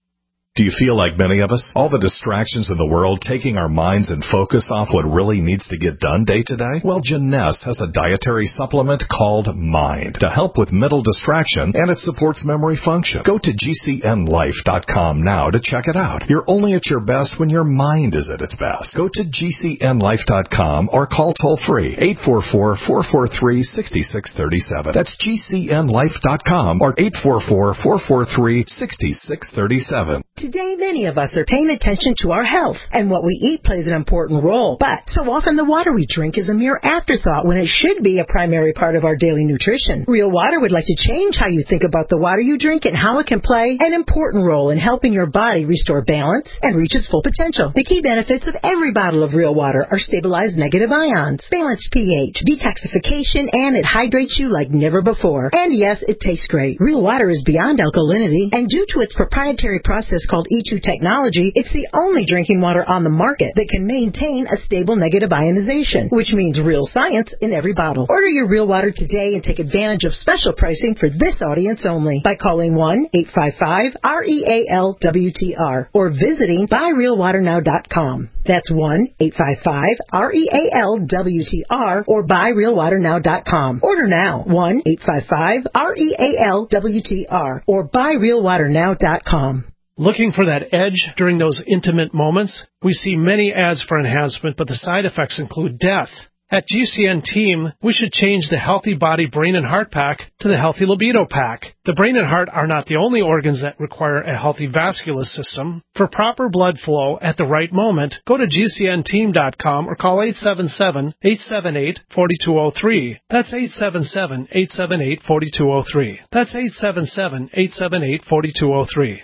Do you feel like many of us? All the distractions in the world taking our minds and focus off what really needs to get done day to day? Well, Jeunesse has a dietary supplement called Mind to help with mental distraction, and it supports memory function. Go to G C N life dot com now to check it out. You're only at your best when your mind is at its best. Go to G C N life dot com or call toll-free eight four four, four four three, six six three seven. That's G C N life dot com or eight four four, four four three, six six three seven. Today, many of us are paying attention to our health, and what we eat plays an important role. But so often the water we drink is a mere afterthought when it should be a primary part of our daily nutrition. Real Water would like to change how you think about the water you drink and how it can play an important role in helping your body restore balance and reach its full potential. The key benefits of every bottle of Real Water are stabilized negative ions, balanced pH, detoxification, and it hydrates you like never before. And yes, it tastes great. Real Water is beyond alkalinity, and due to its proprietary process called E two technology, it's the only drinking water on the market that can maintain a stable negative ionization, which means real science in every bottle. Order your Real Water today and take advantage of special pricing for this audience only by calling one eight five five R E A L W T R or visiting buy real water now dot com. That's one eight five five R E A L W T R or buy real water now dot com. Order now, one eight five five R E A L W T R or buy real water now dot com. Looking for that edge during those intimate moments? We see many ads for enhancement, but the side effects include death. At G C N Team, we should change the Healthy Body Brain and Heart Pack to the Healthy Libido Pack. The brain and heart are not the only organs that require a healthy vascular system. For proper blood flow at the right moment, go to G C N team dot com or call eight seven seven, eight seven eight, four two zero three. That's eight seven seven, eight seven eight, four two zero three. That's eight seven seven, eight seven eight, four two zero three.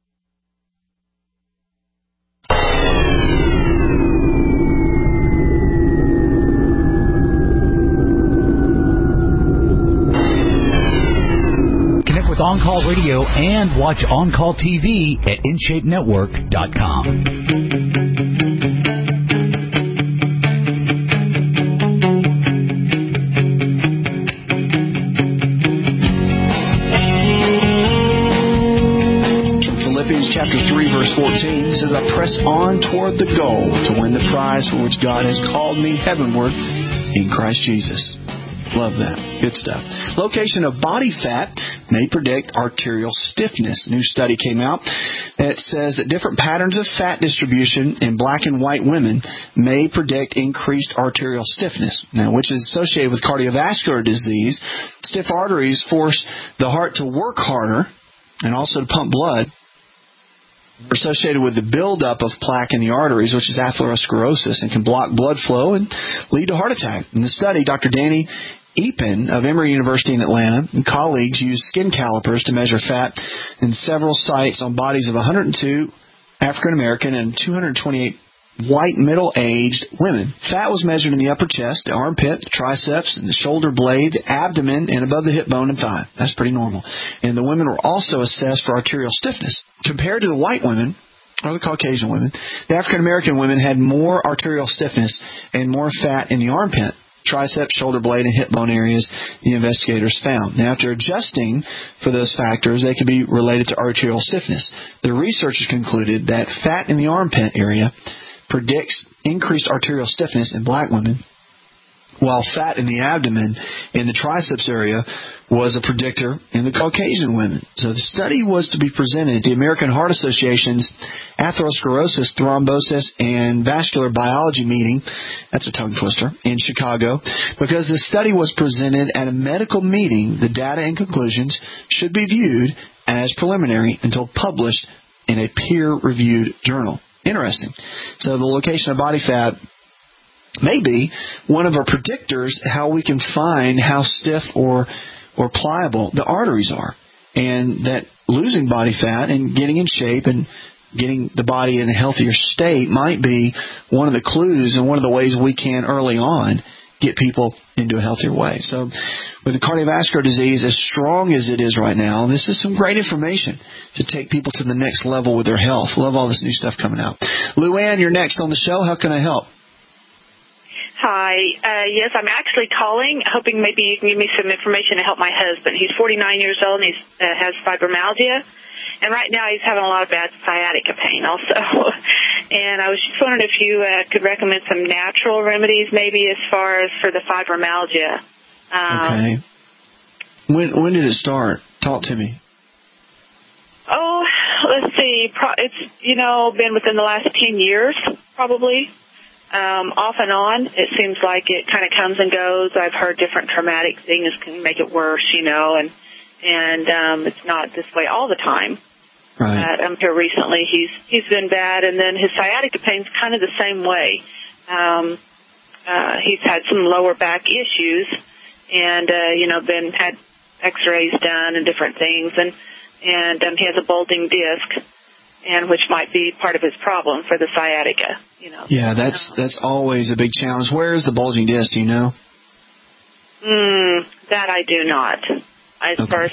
With On Call Radio and watch On Call T V at in shape network dot com. Philippians chapter three, verse fourteen says, I press on toward the goal to win the prize for which God has called me heavenward in Christ Jesus. Love that. Good stuff. Location of body fat may predict arterial stiffness. A new study came out that says that different patterns of fat distribution in black and white women may predict increased arterial stiffness, now which is associated with cardiovascular disease. Stiff arteries force the heart to work harder and also to pump blood. Are associated with the buildup of plaque in the arteries, which is atherosclerosis, and can block blood flow and lead to heart attack. In the study, Doctor Danny Epen of Emory University in Atlanta and colleagues used skin calipers to measure fat in several sites on bodies of one hundred two African American and two hundred twenty-eight white middle-aged women. Fat was measured in the upper chest, the armpit, the triceps, and the shoulder blade, the abdomen, and above the hip bone and thigh. That's pretty normal. And the women were also assessed for arterial stiffness. Compared to the white women, or the Caucasian women, the African American women had more arterial stiffness and more fat in the armpit, triceps, shoulder blade, and hip bone areas, the investigators found. Now, after adjusting for those factors, they could be related to arterial stiffness. The researchers concluded that fat in the armpit area predicts increased arterial stiffness in black women, while fat in the abdomen and the triceps area was a predictor in the Caucasian women. So the study was to be presented at the American Heart Association's Atherosclerosis, Thrombosis, and Vascular Biology meeting, that's a tongue twister, in Chicago. Because the study was presented at a medical meeting, the data and conclusions should be viewed as preliminary until published in a peer-reviewed journal. Interesting. So the location of body fat may be one of our predictors how we can find how stiff or or pliable the arteries are. And that losing body fat and getting in shape and getting the body in a healthier state might be one of the clues and one of the ways we can early on get people into a healthier way. So with the cardiovascular disease as strong as it is right now, this is some great information to take people to the next level with their health. Love all this new stuff coming out. Luann, you're next on the show. How can I help? Hi. Uh, yes, I'm actually calling, hoping maybe you can give me some information to help my husband. He's forty-nine years old and he uh, has fibromyalgia. And right now he's having a lot of bad sciatica pain also. And I was just wondering if you uh, could recommend some natural remedies maybe as far as for the fibromyalgia. Um, okay. When when did it start? Talk to me. Oh, let's see. Pro- it's, you know, been within the last ten years probably. Um, off and on, it seems like it kind of comes and goes. I've heard different traumatic things can make it worse, you know, and and um, it's not this way all the time. Right. Uh, um, here recently, he's he's been bad, and then his sciatica pain's kind of the same way. Um, uh, he's had some lower back issues, and uh, you know, been had X-rays done and different things, and and um, he has a bulging disc, and which might be part of his problem for the sciatica. You know. Yeah, that's that's always a big challenge. Where is the bulging disc? Do you know? Mm, that I do not. As okay. far as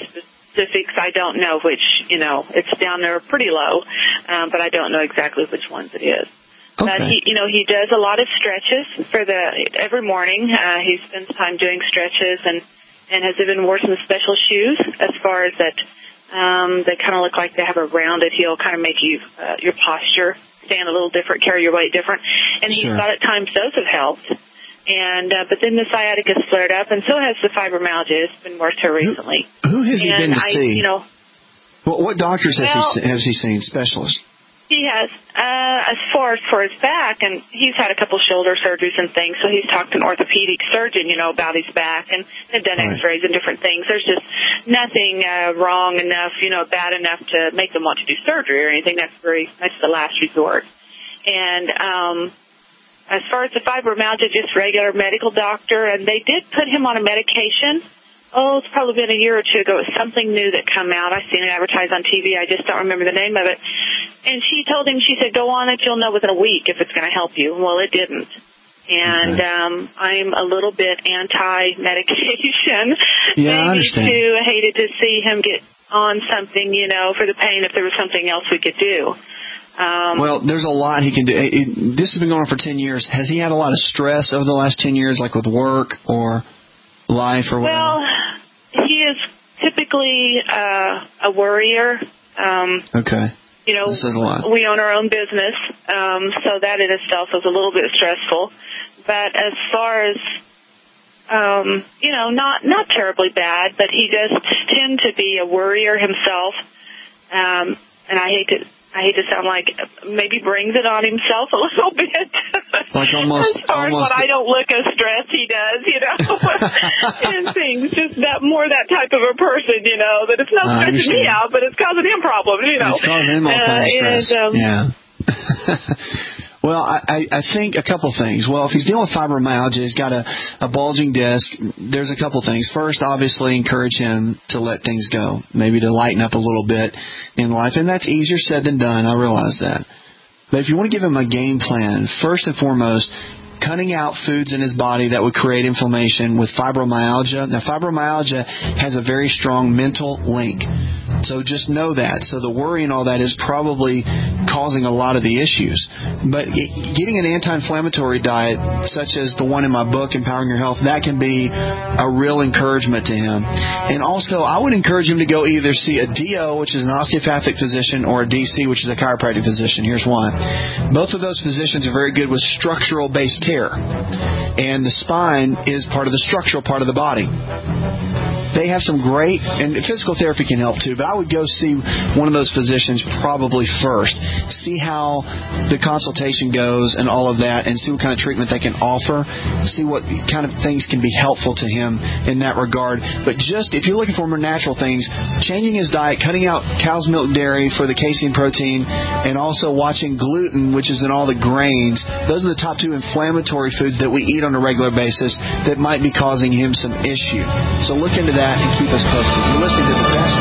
specifics, I don't know which, you know, it's down there pretty low, um, but I don't know exactly which ones it is. Okay. But he, you know, he does a lot of stretches for the every morning. Uh, he spends time doing stretches and and has even worn some special shoes as far as that. Um, they kind of look like they have a rounded heel, kind of make you uh, your posture stand a little different, carry your weight different. And he Sure. thought at times those have helped. And uh, but then the sciatica flared up, and so has the fibromyalgia. It's been worse here recently. Who, who has he and been to I, see? You know, What, what doctors has, well, he, has he seen? Specialists? He has, uh, as far as for his back, and he's had a couple shoulder surgeries and things, so he's talked to an orthopedic surgeon, you know, about his back, and they've done Right. x-rays and different things. There's just nothing uh, wrong enough, you know, bad enough to make them want to do surgery or anything. That's very, that's the last resort. And um, as far as the fibromyalgia, just regular medical doctor, and they did put him on a medication. Oh, it's probably been a year or two ago. It was something new that come out. I've seen it advertised on T V. I just don't remember the name of it. And she told him, she said, go on it. You'll know within a week if it's going to help you. Well, it didn't. And okay. um, I'm a little bit anti-medication. Yeah, I understand. Maybe, too, I hated to see him get on something, you know, for the pain if there was something else we could do. Um, well, there's a lot he can do. It, it, this has been going on for ten years. Has he had a lot of stress over the last ten years, like with work or life or whatever? Well, he is typically uh, a worrier. Um, okay. You know, this is a lot. We own our own business, um, so that in itself is a little bit stressful. But as far as, um, you know, not not terribly bad, but he does tend to be a worrier himself. Um, and I hate to I hate to sound like maybe brings it on himself a little bit. Like almost, as far almost. as when I don't look as stressed, he does, you know, and things. Just that more that type of a person, you know, that it's not I stressing me out, but it's causing him problems, you know. It's causing him all uh, kinds of stress. And, um, yeah. Well, I, I think a couple things. Well, if he's dealing with fibromyalgia, he's got a, a bulging disc, there's a couple things. First, obviously, encourage him to let things go, maybe to lighten up a little bit in life. And that's easier said than done. I realize that. But if you want to give him a game plan, first and foremost, cutting out foods in his body that would create inflammation with fibromyalgia. Now, fibromyalgia has a very strong mental link. So just know that. So the worry and all that is probably causing a lot of the issues. But getting an anti-inflammatory diet, such as the one in my book, Empowering Your Health, that can be a real encouragement to him. And also, I would encourage him to go either see a D O, which is an osteopathic physician, or a D C, which is a chiropractic physician. Here's why. Both of those physicians are very good with structural-based care. And the spine is part of the structural part of the body. They have some great, and physical therapy can help too, but I would go see one of those physicians probably first. See how the consultation goes and all of that, and see what kind of treatment they can offer. See what kind of things can be helpful to him in that regard. But just, if you're looking for more natural things, changing his diet, cutting out cow's milk dairy for the casein protein, and also watching gluten, which is in all the grains, those are the top two inflammatory foods that we eat on a regular basis that might be causing him some issue. So look into that and keep us posted. You're listening to the best.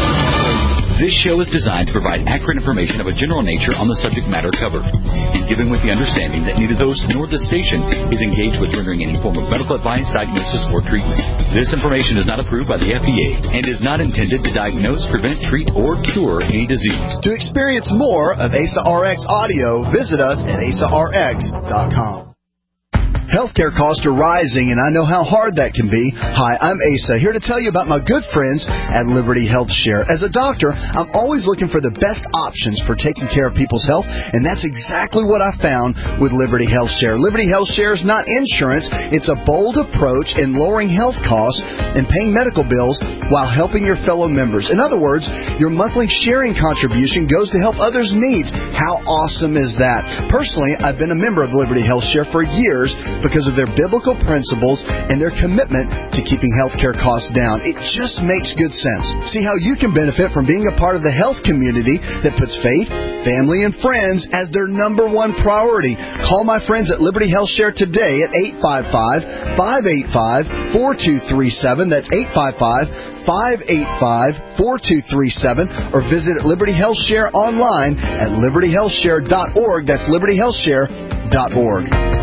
This show is designed to provide accurate information of a general nature on the subject matter covered, and given with the understanding that neither the host nor the station is engaged with rendering any form of medical advice, diagnosis, or treatment. This information is not approved by the F D A and is not intended to diagnose, prevent, treat, or cure any disease. To experience more of A S A R X audio, visit us at A S A R X dot com. Healthcare costs are rising, and I know how hard that can be. Hi, I'm Asa, here to tell you about my good friends at Liberty Health Share. As a doctor, I'm always looking for the best options for taking care of people's health, and that's exactly what I found with Liberty Health Share. Liberty Health Share is not insurance. It's a bold approach in lowering health costs and paying medical bills while helping your fellow members. In other words, your monthly sharing contribution goes to help others' needs. How awesome is that? Personally, I've been a member of Liberty Health Share for years because of their biblical principles and their commitment to keeping healthcare costs down. It just makes good sense. See how you can benefit from being a part of the health community that puts faith, family, and friends as their number one priority. Call my friends at Liberty Health Share today at eight five five, five eight five, four two three seven. That's eight five five, five eight five, four two three seven, or visit Liberty Health Share online at liberty health share dot org. That's liberty health share dot org.